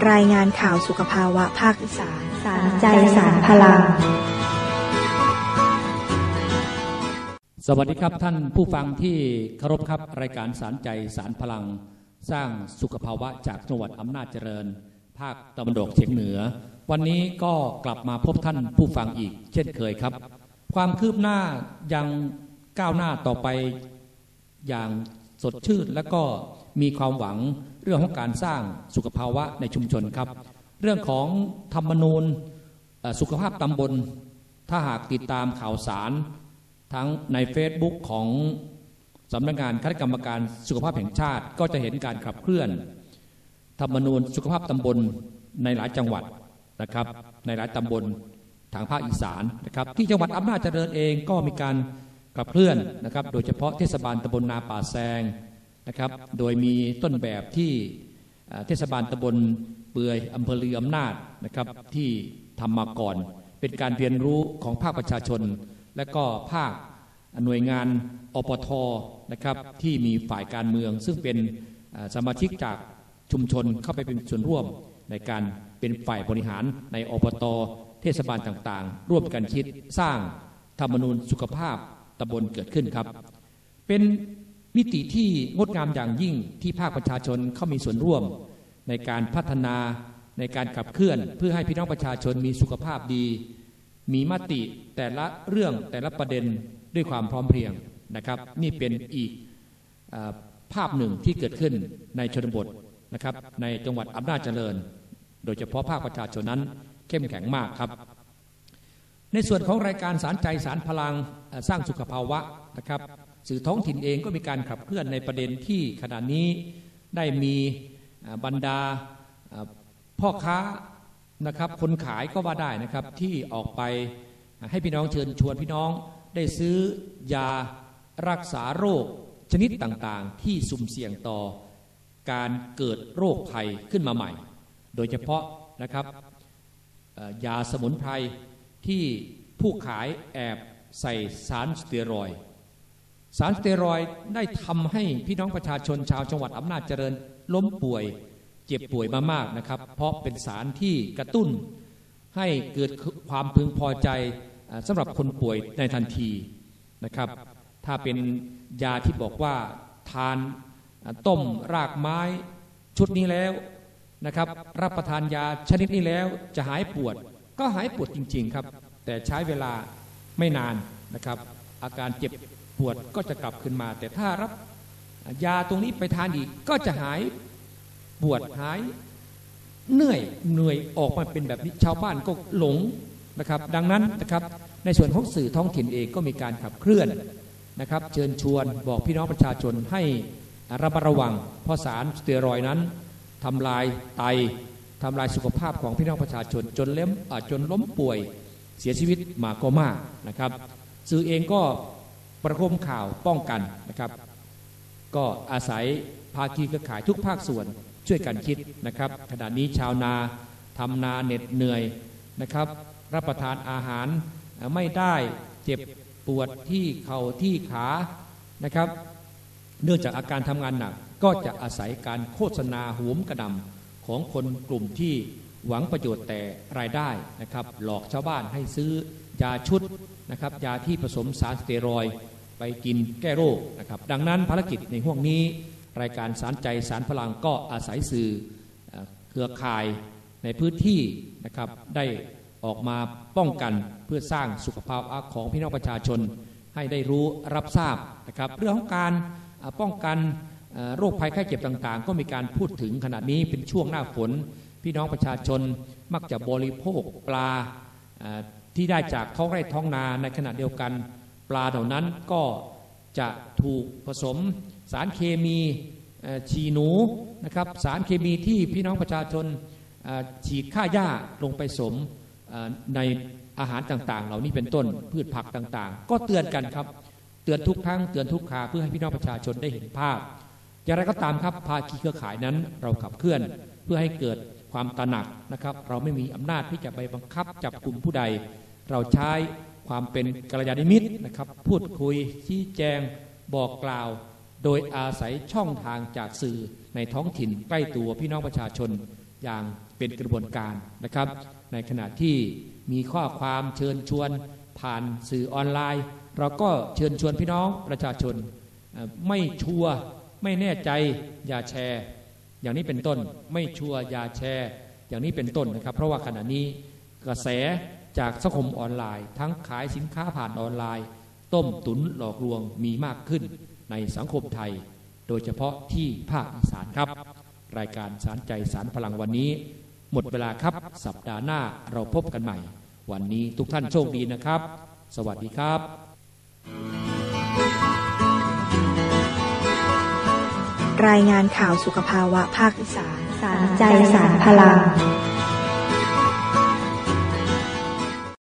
รายงานข่าวสุขภาวะภาคอีสานสารใจสารพลังสวัสดีครับท่านผู้ฟังที่เคารพครับรายการสารใจสารพลังสร้างสุขภาวะจากจังหวัดอำนาจเจริญภาคตะวันออกเฉียงเหนือวันนี้ก็กลับมาพบท่านผู้ฟังอีกเช่นเคยครับความคืบหน้ายังก้าวหน้าต่อไปอย่างสดชื่นและก็มีความหวังเรื่องของการสร้างสุขภาวะในชุมชนครับเรื่องของธรรมนูญสุขภาพตำบลถ้าหากติดตามข่าวสารทั้งใน Facebook ของสำนักงานคณะกรรมการสุขภาพแห่งชาติก็จะเห็นการขับเคลื่อนธรรมนูญสุขภาพตำบลในหลายจังหวัดนะครับในหลายตำบลทางภาคอีสานนะครับที่จังหวัดอำนาจเจริญเองก็มีการขับเคลื่อนนะครับโดยเฉพาะเทศบาลตำบลนาป่าแซงนะครับโดยมีต้นแบบที่เทศบาลตำบลเปือยอำเภอลืออำนาจนะครับที่ทำมาก่อนเป็นการเรียนรู้ของภาคประชาชนและก็ภาคหน่วยงานอปท.นะครับที่มีฝ่ายการเมืองซึ่งเป็นสมาชิกจากชุมชนเข้าไปเป็นส่วนร่วมในการเป็นฝ่ายบริหารในอปท.เทศบาลต่างๆร่วมกันคิดสร้างธรรมนูญสุขภาพตำบลเกิดขึ้นครับเป็นมิติที่งดงามอย่างยิ่งที่ภาคประชาชนเข้ามีส่วนร่วมในการพัฒนาในการขับเคลื่อนเพื่อให้พี่น้องประชาชนมีสุขภาพดีมีมติแต่ละเรื่องแต่ละประเด็นด้วยความพร้อมเพรียงนะครับนี่เป็นอีกภาพหนึ่งที่เกิดขึ้นในชนบทนะครับในจังหวัดอำนาจเจริญโดยเฉพาะภาคประชาชนนั้นเข้มแข็งมากครับในส่วนของรายการสารใจสารพลังสร้างสุขภาวะนะครับสื่อท้องถิ่นเองก็มีการขับเคลื่อนในประเด็นที่ขณะนี้ได้มีบรรดาพ่อค้านะครับคนขายก็ว่าได้นะครับที่ออกไปให้พี่น้องเชิญชวนพี่น้องได้ซื้อยารักษาโรคชนิดต่างๆที่สุ่มเสี่ยงต่อการเกิดโรคภัยขึ้นมาใหม่โดยเฉพาะนะครับยาสมุนไพรที่ผู้ขายแอบใส่สารสเตียรอยด์สารสเตียรอยด์ได้ทำให้พี่น้องประชาชนชาวจังหวัดอำนาจเจริญล้มป่วยเจ็บป่วยมามากนะครับเพราะเป็นสารที่กระตุ้นให้เกิดความพึงพอใจสำหรับคนป่วยในทันทีนะครับถ้าเป็นยาที่บอกว่าทานต้มรากไม้ชุดนี้แล้วนะครับรับประทานยาชนิดนี้แล้วจะหายปวดก็หายปวดจริงๆครับแต่ใช้เวลาไม่นานนะครับอาการเจ็บปวดก็จะกลับขึ้นมาแต่ถ้ารับยาตรงนี้ไปทานอีกก็จะหายปวดหายเหนื่อยออกมาเป็นแบบนี้ชาวบ้านก็หลงนะครับดังนั้นนะครับในส่วนของสื่อท้องถิ่นเองก็มีการขับเคลื่อนนะครับเชิญชวนบอกพี่น้องประชาชนให้ระมัดระวังเพราะสารสเตียรอยด์นั้นทำลายไตทำลายสุขภาพของพี่น้องประชาชนจนล้มป่วยเสียชีวิตมาก็มากนะครับสื่อเองก็ประคมข่าวป้องกันนะครับก็อาศัยภาคีเครือข่ายทุกภาคส่วนช่วยกันคิดนะครับขณะนี้ชาวนาทำนาเหน็ดเหนื่อยนะครับรับประทานอาหารไม่ได้เจ็บปวดที่เข่าที่ขานะครับเนื่องจากอาการทำงานหนักก็จะอาศัยการโฆษณาโหมกระหน่ำของคนกลุ่มที่หวังประโยชน์แต่รายได้นะครับหลอกชาวบ้านให้ซื้อยาชุดนะครับยาที่ผสมสารสเตียรอยด์ไปกินแก้โรคนะครับดังนั้นภารกิจในห่วงนี้รายการสารใจสารพลังก็อาศัยสื่อเครือข่ายในพื้นที่นะครับได้ออกมาป้องกันเพื่อสร้างสุขภาพของพี่น้องประชาชนให้ได้รู้รับทราบนะครับเรื่องของการป้องกันโรคภัยไข้เจ็บต่างๆก็มีการพูดถึงขณะนี้เป็นช่วงหน้าฝนพี่น้องประชาชนมักจะบริโภคปลาที่ได้จากท้องไร่ท้องนาในขณะเดียวกันปลาเหล่านั้นก็จะถูกผสมสารเคมีฉี่หนูนะครับสารเคมีที่พี่น้องประชาชนฉีดฆ่าหญ้าลงไปสมในอาหารต่างๆเหล่านี้เป็นต้นพืชผักต่างๆก็เตือนกันครับเตือนทุกครั้งเตือนทุกคราเพื่อให้พี่น้องประชาชนได้เห็นภาพอย่างไรก็ตามครับภาคีเครือข่ายนั้นเราขับเคลื่อนเพื่อให้เกิดความตระหนักนะครับเราไม่มีอำนาจที่จะไปบังคับจับกลุ่มผู้ใดเราใช้ความเป็นกัลยาณมิตรนะครับพูดคุยชี้แจงบอกกล่าวโดยอาศัยช่องทางจากสื่อในท้องถิ่นใกล้ตัวพี่น้องประชาชนอย่างเป็นกระบวนการนะครับในขณะที่มีข้อความเชิญชวนผ่านสื่อออนไลน์เราก็เชิญชวนพี่น้องประชาชนไม่ชัวร์ไม่แน่ใจอย่าแชร์อย่างนี้เป็นต้นไม่ชัวร์อย่าแชร์อย่างนี้เป็นต้นนะครับเพราะว่าขณะนี้กระแสจากสังคมออนไลน์ทั้งขายสินค้าผ่านออนไลน์ต้มตุ๋นหลอกลวงมีมากขึ้นในสังคมไทยโดยเฉพาะที่ภาคอีสานครับรายการสารใจสารพลังวันนี้หมดเวลาครับสัปดาห์หน้าเราพบกันใหม่วันนี้ทุกท่านโชคดีนะครับสวัสดีครับรายงานข่าวสุขภาวะภาคอีสานสารใจสารพลัง